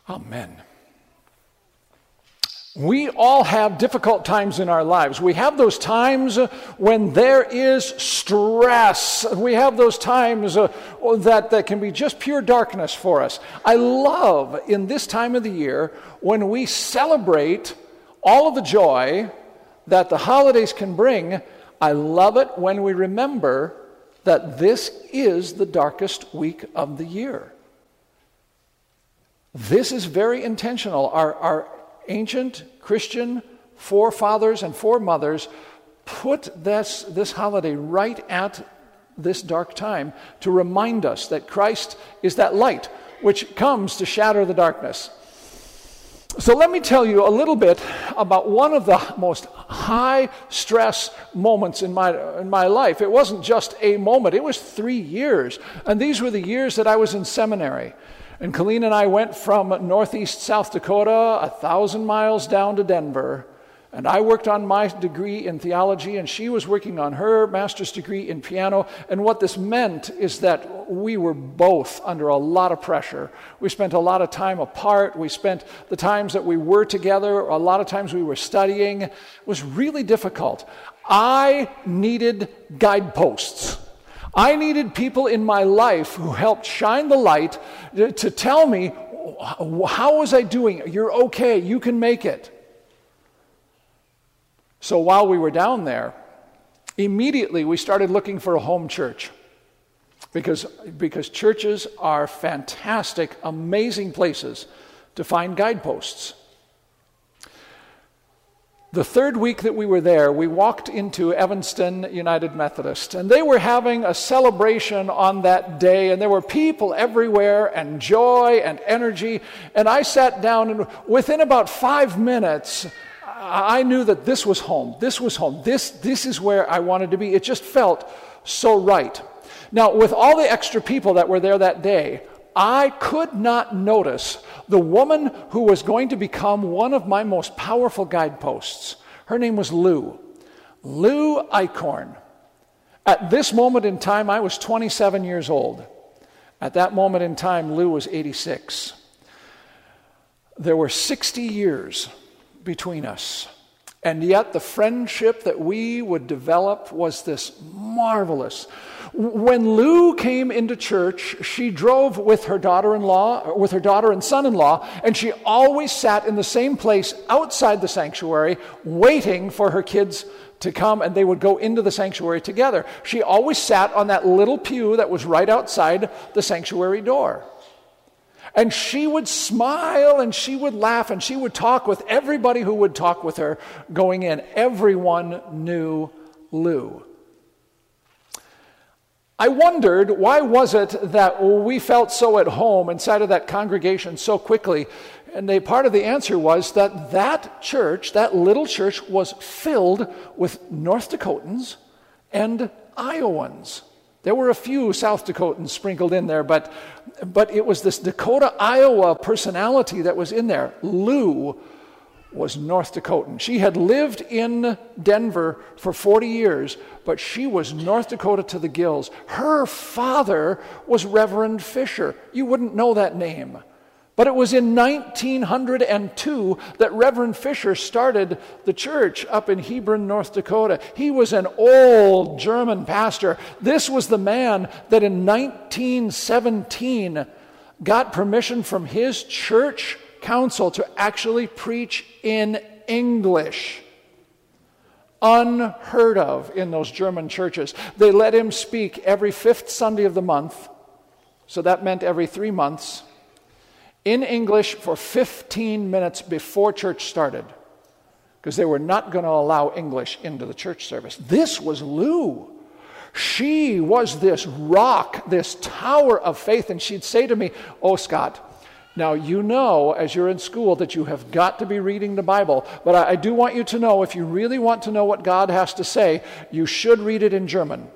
Amen. We all have difficult times in our lives. We have those times when there is stress. We have those times that can be just pure darkness for us. I love in this time of the year when we celebrate all of the joy that the holidays can bring. I love it when we remember that this is the darkest week of the year. This is very intentional. Our ancient Christian forefathers and foremothers put this holiday right at this dark time to remind us that Christ is that light which comes to shatter the darkness. So let me tell you a little bit about one of the most high stress moments in my life. It wasn't just a moment, it was 3 years. And these were the years that I was in seminary. And Colleen and I went from northeast South Dakota 1,000 miles down to Denver. And I worked on my degree in theology, and she was working on her master's degree in piano. And what this meant is that we were both under a lot of pressure. We spent a lot of time apart. We spent the times that we were together, a lot of times we were studying. It was really difficult. I needed guideposts. I needed people in my life who helped shine the light to tell me, how was I doing? You're okay. You can make it. So while we were down there, immediately we started looking for a home church because churches are fantastic, amazing places to find guideposts. The third week that we were there, we walked into Evanston United Methodist, and they were having a celebration on that day, and there were people everywhere, and joy and energy, and I sat down, and within about 5 minutes, I knew that this was home. This was home. This is where I wanted to be. It just felt so right. Now, with all the extra people that were there that day, I could not notice the woman who was going to become one of my most powerful guideposts. Her name was Lou Eichhorn. At this moment in time, I was 27 years old. At that moment in time, Lou was 86. There were 60 years between us. And yet the friendship that we would develop was this marvelous. When Lou came into church, she drove with her daughter and son-in-law, and she always sat in the same place outside the sanctuary, waiting for her kids to come, and they would go into the sanctuary together. She always sat on that little pew that was right outside the sanctuary door. And she would smile, and she would laugh, and she would talk with everybody who would talk with her going in. Everyone knew Lou. I wondered, why was it that we felt so at home inside of that congregation so quickly? And part of the answer was that church, that little church, was filled with North Dakotans and Iowans. There were a few South Dakotans sprinkled in there, but it was this Dakota, Iowa personality that was in there. Lou was North Dakotan. She had lived in Denver for 40 years, but she was North Dakota to the gills. Her father was Reverend Fisher. You wouldn't know that name. But it was in 1902 that Reverend Fisher started the church up in Hebron, North Dakota. He was an old German pastor. This was the man that in 1917 got permission from his church council to actually preach in English. Unheard of in those German churches. They let him speak every fifth Sunday of the month, so that meant every 3 months, in English for 15 minutes before church started, because they were not going to allow English into the church service. This was Lou. She was this rock, this tower of faith, and she'd say to me, "Oh, Scott, now you know as you're in school that you have got to be reading the Bible, but I do want you to know, if you really want to know what God has to say, you should read it in German."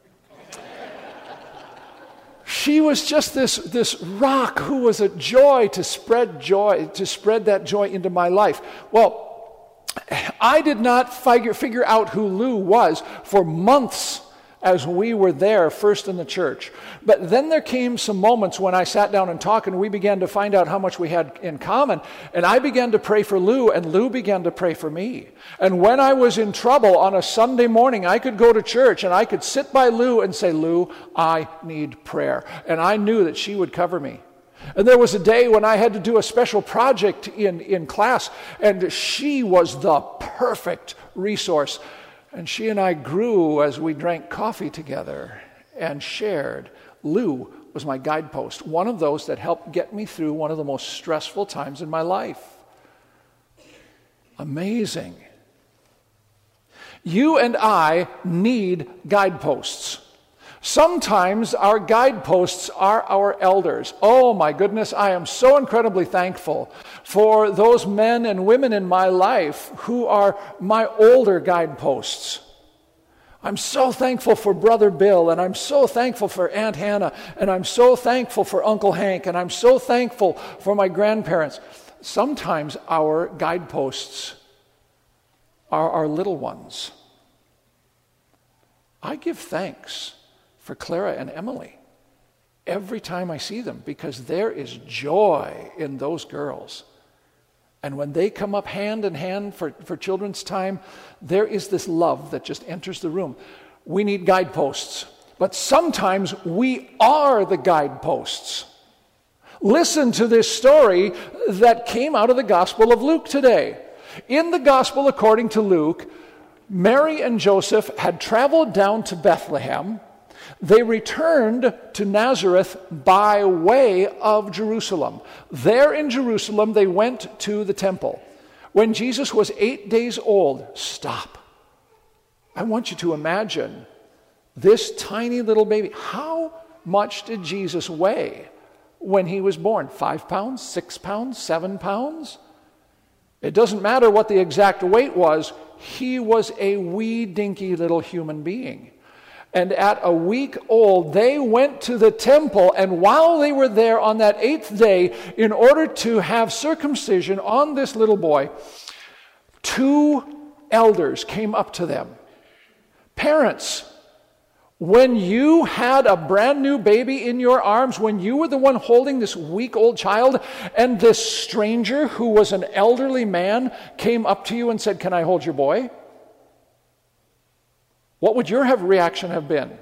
She was just this rock who was a joy, to spread that joy into my life. Well, I did not figure out who Lou was for months as we were there first in the church. But then there came some moments when I sat down and talked, and we began to find out how much we had in common. And I began to pray for Lou, and Lou began to pray for me. And when I was in trouble on a Sunday morning, I could go to church, and I could sit by Lou and say, Lou, I need prayer. And I knew that she would cover me. And there was a day when I had to do a special project in class, and she was the perfect resource. And she and I grew as we drank coffee together and shared. Lou was my guidepost, one of those that helped get me through one of the most stressful times in my life. Amazing. You and I need guideposts. Sometimes our guideposts are our elders. Oh my goodness, I am so incredibly thankful for those men and women in my life who are my older guideposts. I'm so thankful for Brother Bill, and I'm so thankful for Aunt Hannah, and I'm so thankful for Uncle Hank, and I'm so thankful for my grandparents. Sometimes our guideposts are our little ones. I give thanks for Clara and Emily every time I see them, because there is joy in those girls. And when they come up hand in hand for children's time, there is this love that just enters the room. We need guideposts, but sometimes we are the guideposts. Listen to this story that came out of the Gospel of Luke today. In the Gospel according to Luke, Mary and Joseph had traveled down to Bethlehem. They returned to Nazareth by way of Jerusalem. There in Jerusalem, they went to the temple. When Jesus was 8 days old, stop. I want you to imagine this tiny little baby. How much did Jesus weigh when he was born? 5 pounds, 6 pounds, 7 pounds? It doesn't matter what the exact weight was. He was a wee dinky little human being. And at a week old, they went to the temple, and while they were there on that 8th day, in order to have circumcision on this little boy, 2 elders came up to them. Parents, when you had a brand new baby in your arms, when you were the one holding this week-old child, and this stranger who was an elderly man came up to you and said, "Can I hold your boy?" What would your reaction have been?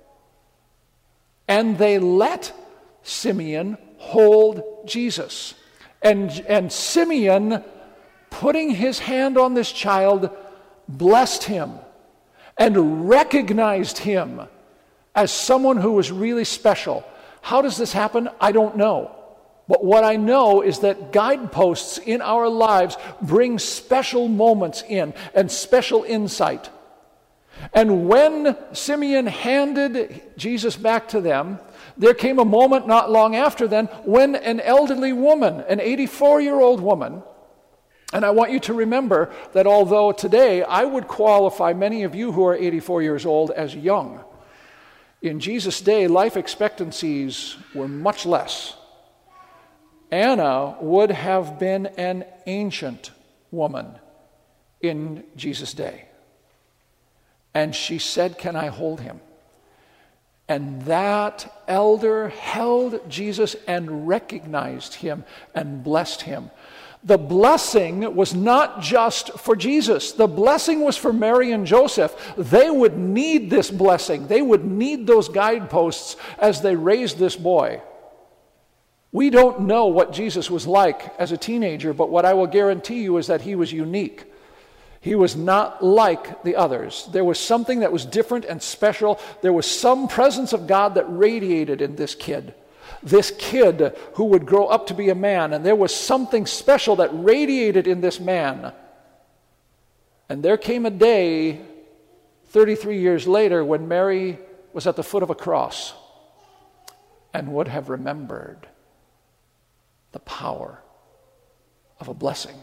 And they let Simeon hold Jesus. And Simeon, putting his hand on this child, blessed him and recognized him as someone who was really special. How does this happen? I don't know. But what I know is that guideposts in our lives bring special moments in and special insight. And when Simeon handed Jesus back to them, there came a moment not long after then when an elderly woman, an 84-year-old woman, and I want you to remember that although today I would qualify many of you who are 84 years old as young, in Jesus' day life expectancies were much less. Anna would have been an ancient woman in Jesus' day. And she said, "Can I hold him?" And that elder held Jesus and recognized him and blessed him. The blessing was not just for Jesus. The blessing was for Mary and Joseph. They would need this blessing. They would need those guideposts as they raised this boy. We don't know what Jesus was like as a teenager, but what I will guarantee you is that he was unique. He was not like the others. There was something that was different and special. There was some presence of God that radiated in this kid who would grow up to be a man. And there was something special that radiated in this man. And there came a day, 33 years later, when Mary was at the foot of a cross and would have remembered the power of a blessing.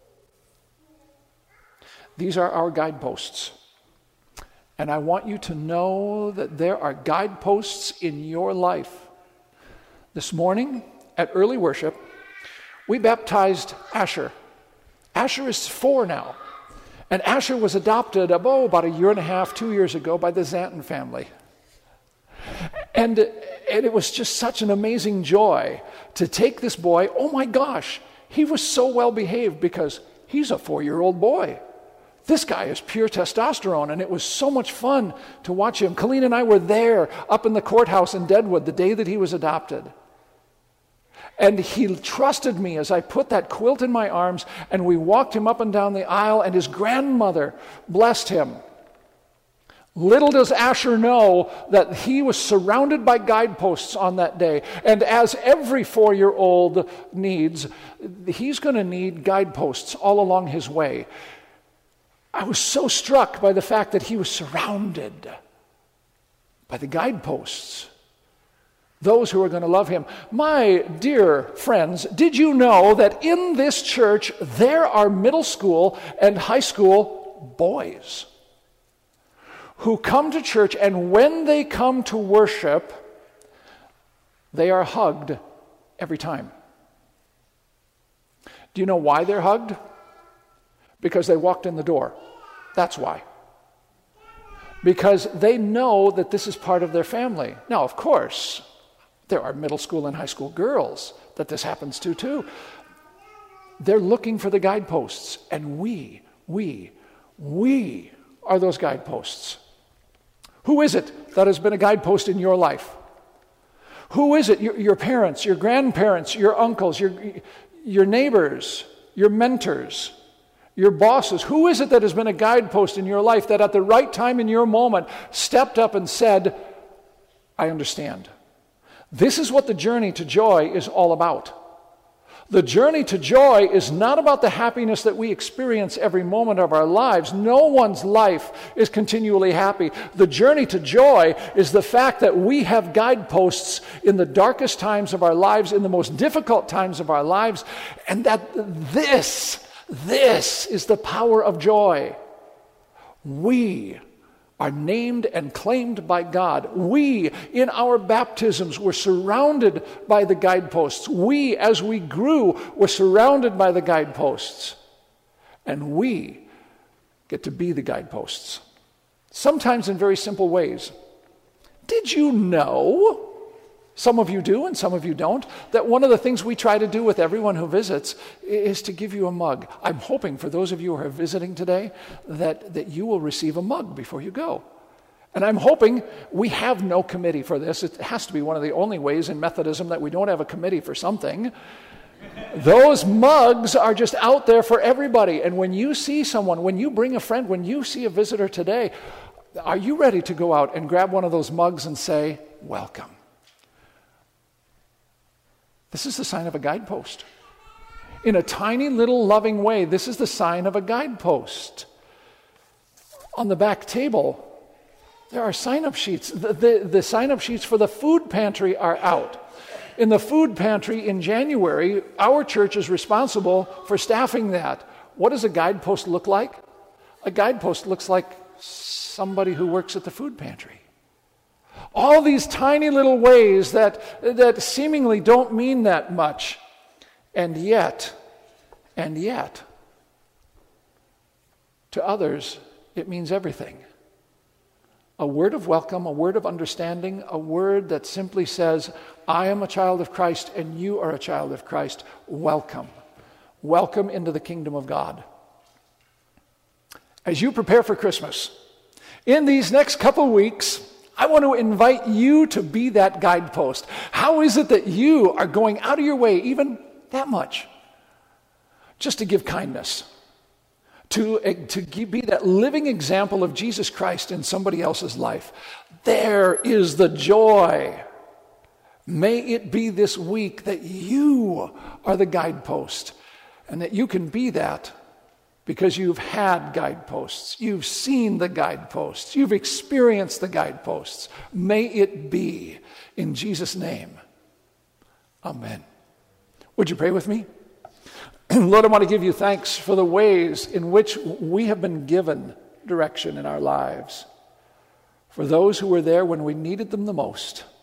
These are our guideposts. And I want you to know that there are guideposts in your life. This morning at early worship, we baptized Asher. Asher is 4 now. And Asher was adopted about a year and a half, 2 years ago by the Zanton family. And it was just such an amazing joy to take this boy. Oh my gosh, he was so well behaved because he's a 4-year-old boy. This guy is pure testosterone, and it was so much fun to watch him. Colleen and I were there up in the courthouse in Deadwood the day that he was adopted. And he trusted me as I put that quilt in my arms, and we walked him up and down the aisle, and his grandmother blessed him. Little does Asher know that he was surrounded by guideposts on that day. And as every 4-year-old needs, he's going to need guideposts all along his way. I was so struck by the fact that he was surrounded by the guideposts, those who are going to love him. My dear friends, did you know that in this church there are middle school and high school boys who come to church, and when they come to worship, they are hugged every time? Do you know why they're hugged? Because they walked in the door. That's why. Because they know that this is part of their family. Now, of course, there are middle school and high school girls that this happens to too. They're looking for the guideposts, and we are those guideposts. Who is it that has been a guidepost in your life? Who is it? Your parents, your grandparents, your uncles, your neighbors, your mentors, your bosses. Who is it that has been a guidepost in your life that at the right time in your moment stepped up and said, I understand. This is what the journey to joy is all about. The journey to joy is not about the happiness that we experience every moment of our lives. No one's life is continually happy. The journey to joy is the fact that we have guideposts in the darkest times of our lives, in the most difficult times of our lives, and that this is the power of joy. We are named and claimed by God. We, in our baptisms, were surrounded by the guideposts. We, as we grew, were surrounded by the guideposts. And we get to be the guideposts. Sometimes in very simple ways. Did you know, some of you do and some of you don't, that one of the things we try to do with everyone who visits is to give you a mug? I'm hoping for those of you who are visiting today that you will receive a mug before you go. And I'm hoping we have no committee for this. It has to be one of the only ways in Methodism that we don't have a committee for something. Those mugs are just out there for everybody. And when you see someone, when you bring a friend, when you see a visitor today, are you ready to go out and grab one of those mugs and say, welcome? This is the sign of a guidepost. In a tiny little loving way, this is the sign of a guidepost. On the back table, there are sign-up sheets. The sign-up sheets for the food pantry are out. In the food pantry in January, our church is responsible for staffing that. What does a guidepost look like? A guidepost looks like somebody who works at the food pantry. All these tiny little ways that seemingly don't mean that much. And yet, to others, it means everything. A word of welcome, a word of understanding, a word that simply says, I am a child of Christ and you are a child of Christ. Welcome. Welcome into the kingdom of God. As you prepare for Christmas, in these next couple weeks, I want to invite you to be that guidepost. How is it that you are going out of your way, even that much, just to give kindness, to be that living example of Jesus Christ in somebody else's life? There is the joy. May it be this week that you are the guidepost, and that you can be that because you've had guideposts, you've seen the guideposts, you've experienced the guideposts. May it be in Jesus' name. Amen. Would you pray with me? Lord, I want to give you thanks for the ways in which we have been given direction in our lives. For those who were there when we needed them the most.